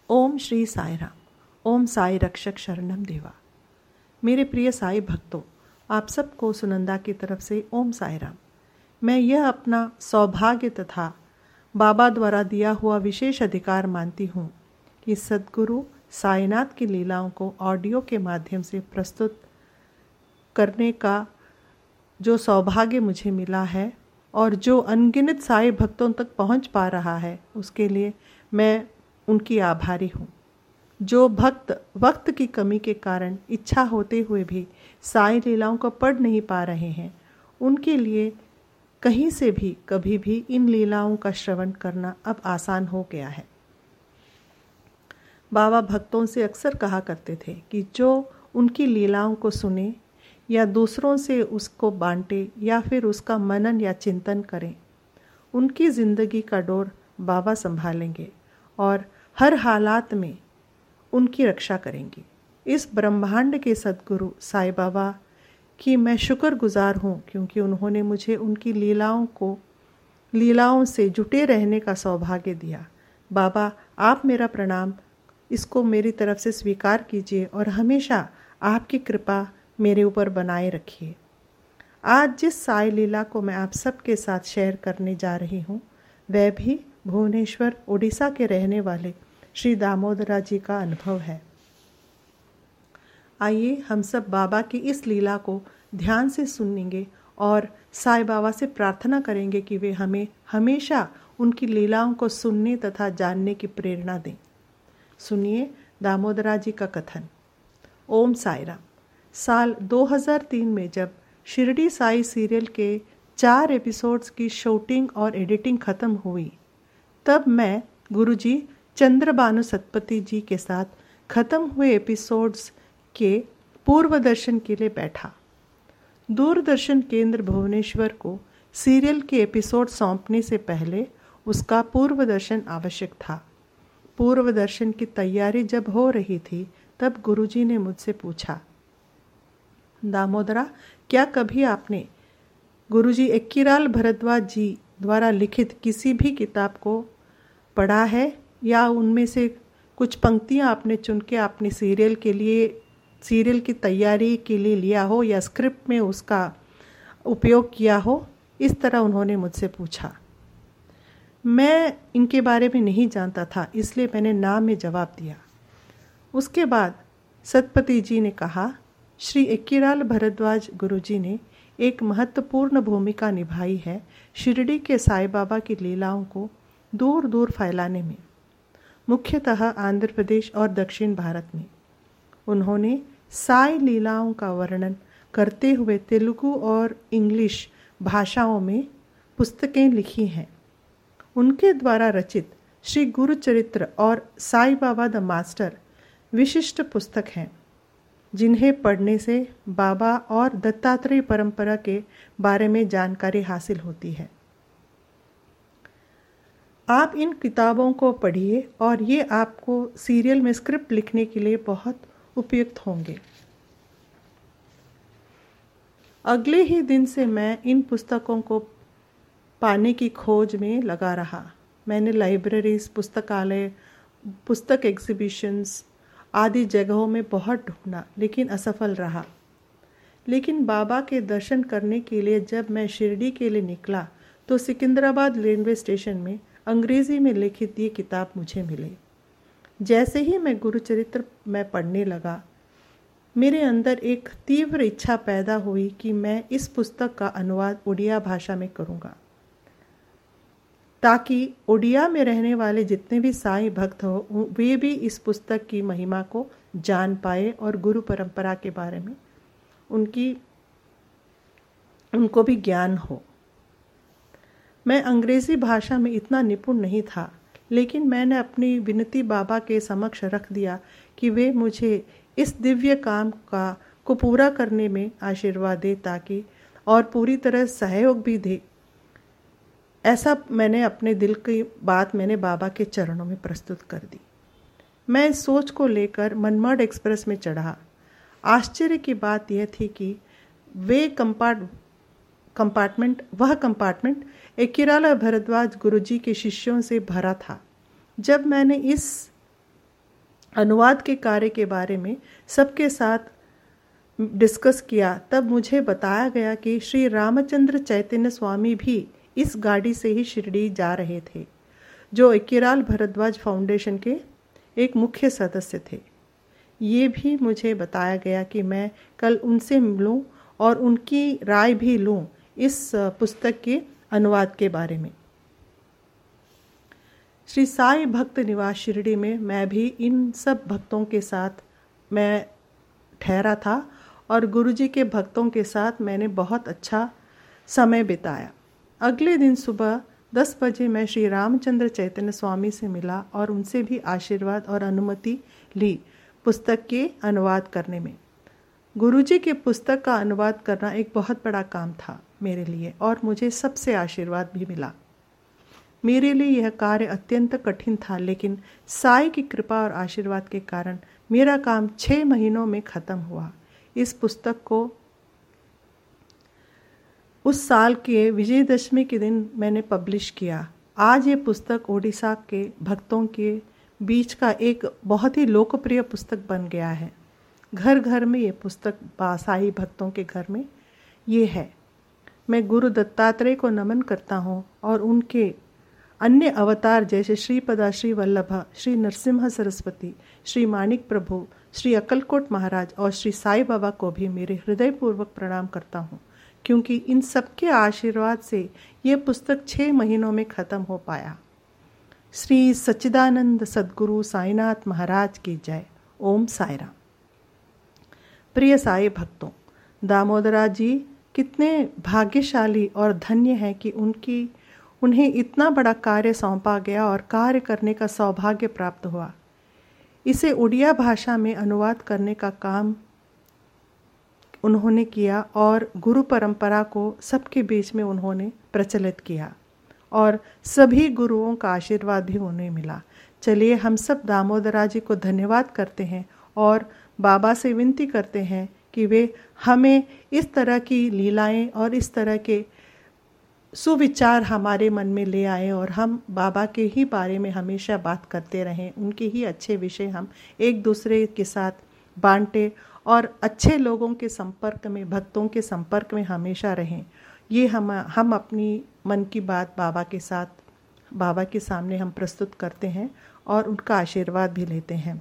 ओम श्री साई राम। ओम साई रक्षक शरणम देवा। मेरे प्रिय साई भक्तों, आप सबको सुनंदा की तरफ से ओम साई राम। मैं यह अपना सौभाग्य तथा बाबा द्वारा दिया हुआ विशेष अधिकार मानती हूँ कि सद्गुरु साईनाथ की लीलाओं को ऑडियो के माध्यम से प्रस्तुत करने का जो सौभाग्य मुझे मिला है और जो अनगिनत साई भक्तों तक पहुँच पा रहा है, उसके लिए मैं उनकी आभारी हूँ। जो भक्त वक्त की कमी के कारण इच्छा होते हुए भी साई लीलाओं को पढ़ नहीं पा रहे हैं, उनके लिए कहीं से भी कभी भी इन लीलाओं का श्रवण करना अब आसान हो गया है। बाबा भक्तों से अक्सर कहा करते थे कि जो उनकी लीलाओं को सुने या दूसरों से उसको बांटे या फिर उसका मनन या चिंतन करें, उनकी ज़िंदगी का डोर बाबा संभालेंगे और हर हालात में उनकी रक्षा करेंगी। इस ब्रह्मांड के सद्गुरु साईं बाबा की मैं शुक्रगुजार हूँ, क्योंकि उन्होंने मुझे उनकी लीलाओं से जुटे रहने का सौभाग्य दिया। बाबा, आप मेरा प्रणाम इसको मेरी तरफ से स्वीकार कीजिए और हमेशा आपकी कृपा मेरे ऊपर बनाए रखिए। आज जिस साई लीला को मैं आप सबके साथ शेयर करने जा रही हूँ, वह भी भुवनेश्वर उड़ीसा के रहने वाले श्री दामोदरा जी का अनुभव है। आइए हम सब बाबा की इस लीला को ध्यान से सुनेंगे और साईं बाबा से प्रार्थना करेंगे कि वे हमें हमेशा उनकी लीलाओं को सुनने तथा जानने की प्रेरणा दें। सुनिए दामोदरा जी का कथन। ओम साई राम। साल 2003 में जब शिरडी साई सीरियल के 4 एपिसोड्स की शूटिंग और एडिटिंग खत्म हुई, तब मैं गुरुजी चंद्रभानु सतपति जी के साथ खत्म हुए एपिसोड्स के पूर्व दर्शन के लिए बैठा। दूरदर्शन केंद्र भुवनेश्वर को सीरियल के एपिसोड सौंपने से पहले उसका पूर्व दर्शन आवश्यक था। पूर्व दर्शन की तैयारी जब हो रही थी, तब गुरुजी ने मुझसे पूछा, दामोदरा, क्या कभी आपने गुरुजी एक्कीराल भरद्वाज जी द्वारा लिखित किसी भी किताब को पढ़ा है या उनमें से कुछ पंक्तियां आपने चुन के अपने सीरियल की तैयारी के लिए लिया हो या स्क्रिप्ट में उसका उपयोग किया हो? इस तरह उन्होंने मुझसे पूछा। मैं इनके बारे में नहीं जानता था, इसलिए मैंने ना में जवाब दिया। उसके बाद सतपति जी ने कहा, श्री एक्कीराल भरद्वाज गुरुजी ने एक महत्वपूर्ण भूमिका निभाई है शिरडी के साईं बाबा की लीलाओं को दूर दूर फैलाने में, मुख्यतः आंध्र प्रदेश और दक्षिण भारत में। उन्होंने साई लीलाओं का वर्णन करते हुए तेलुगु और इंग्लिश भाषाओं में पुस्तकें लिखी हैं। उनके द्वारा रचित श्री गुरु चरित्र और साईं बाबा द मास्टर विशिष्ट पुस्तक हैं, जिन्हें पढ़ने से बाबा और दत्तात्रेय परंपरा के बारे में जानकारी हासिल होती है। आप इन किताबों को पढ़िए और ये आपको सीरियल में स्क्रिप्ट लिखने के लिए बहुत उपयुक्त होंगे। अगले ही दिन से मैं इन पुस्तकों को पाने की खोज में लगा रहा। मैंने लाइब्रेरीज, पुस्तकालय, पुस्तक एग्जीबिशंस आदि जगहों में बहुत ढूंढा, लेकिन असफल रहा। लेकिन बाबा के दर्शन करने के लिए जब मैं शिरडी के लिए निकला, तो सिकंदराबाद रेलवे स्टेशन में अंग्रेजी में लिखित ये किताब मुझे मिली। जैसे ही मैं गुरुचरित्र में पढ़ने लगा, मेरे अंदर एक तीव्र इच्छा पैदा हुई कि मैं इस पुस्तक का अनुवाद उड़िया भाषा में करूँगा, ताकि उड़िया में रहने वाले जितने भी साईं भक्त हो, वे भी इस पुस्तक की महिमा को जान पाए और गुरु परंपरा के बारे में उनको भी ज्ञान हो। मैं अंग्रेजी भाषा में इतना निपुण नहीं था, लेकिन मैंने अपनी विनती बाबा के समक्ष रख दिया कि वे मुझे इस दिव्य काम को पूरा करने में आशीर्वाद दे, ताकि और पूरी तरह सहयोग भी दे। ऐसा मैंने अपने दिल की बात मैंने बाबा के चरणों में प्रस्तुत कर दी। मैं इस सोच को लेकर मनमाड एक्सप्रेस में चढ़ा। आश्चर्य की बात यह थी कि वह कंपार्टमेंट एक्कीराल भरद्वाज गुरुजी के शिष्यों से भरा था। जब मैंने इस अनुवाद के कार्य के बारे में सबके साथ डिस्कस किया, तब मुझे बताया गया कि श्री रामचंद्र चैतन्य स्वामी भी इस गाड़ी से ही शिरडी जा रहे थे, जो एक्कीराल भरद्वाज फाउंडेशन के एक मुख्य सदस्य थे। ये भी मुझे बताया गया कि मैं कल उनसे मिलूं और उनकी राय भी लूं इस पुस्तक के अनुवाद के बारे में। श्री साई भक्त निवास शिरडी में मैं भी इन सब भक्तों के साथ मैं ठहरा था और गुरुजी के भक्तों के साथ मैंने बहुत अच्छा समय बिताया। अगले दिन सुबह 10 बजे मैं श्री रामचंद्र चैतन्य स्वामी से मिला और उनसे भी आशीर्वाद और अनुमति ली पुस्तक के अनुवाद करने में। गुरुजी के पुस्तक का अनुवाद करना एक बहुत बड़ा काम था मेरे लिए और मुझे सबसे आशीर्वाद भी मिला। मेरे लिए यह कार्य अत्यंत कठिन था, लेकिन साई की कृपा और आशीर्वाद के कारण मेरा काम 6 महीनों में खत्म हुआ। इस पुस्तक को उस साल के विजयदशमी के दिन मैंने पब्लिश किया। आज ये पुस्तक ओडिशा के भक्तों के बीच का एक बहुत ही लोकप्रिय पुस्तक बन गया है। घर घर में ये पुस्तक साई भक्तों के घर में ये है। मैं गुरु दत्तात्रेय को नमन करता हूँ और उनके अन्य अवतार जैसे श्रीपदा, श्री वल्लभा, श्री नरसिम्हा सरस्वती, श्री मानिक प्रभु, श्री अक्कलकोट महाराज और श्री साई बाबा को भी मेरे हृदयपूर्वक प्रणाम करता हूँ, क्योंकि इन सबके आशीर्वाद से ये पुस्तक 6 महीनों में खत्म हो पाया। श्री सच्चिदानंद सद्गुरु साईनाथ महाराज की जय। ओम साईराम। प्रिय साई भक्तों, दामोदरा जी कितने भाग्यशाली और धन्य हैं कि उन्हें इतना बड़ा कार्य सौंपा गया और कार्य करने का सौभाग्य प्राप्त हुआ। इसे उड़िया भाषा में अनुवाद करने का काम उन्होंने किया और गुरु परंपरा को सबके बीच में उन्होंने प्रचलित किया और सभी गुरुओं का आशीर्वाद भी उन्हें मिला। चलिए हम सब दामोदरा जी को धन्यवाद करते हैं और बाबा से विनती करते हैं कि वे हमें इस तरह की लीलाएं और इस तरह के सुविचार हमारे मन में ले आए और हम बाबा के ही बारे में हमेशा बात करते रहें, उनके ही अच्छे विषय हम एक दूसरे के साथ बांटें और अच्छे लोगों के संपर्क में, भक्तों के संपर्क में हमेशा रहें। ये हम अपनी मन की बात बाबा के साथ, बाबा के सामने हम प्रस्तुत करते हैं और उनका आशीर्वाद भी लेते हैं।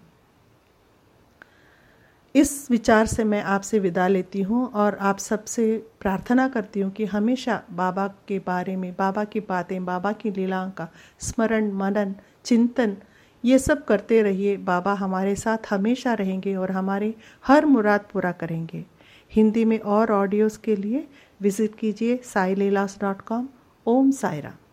इस विचार से मैं आपसे विदा लेती हूँ और आप सबसे प्रार्थना करती हूँ कि हमेशा बाबा के बारे में, बाबा की बातें, बाबा की लीलाओं का स्मरण, मनन, चिंतन ये सब करते रहिए। बाबा हमारे साथ हमेशा रहेंगे और हमारे हर मुराद पूरा करेंगे। हिंदी में और ऑडियोज़ के लिए विज़िट कीजिए saileelas.com। ओम साईराम।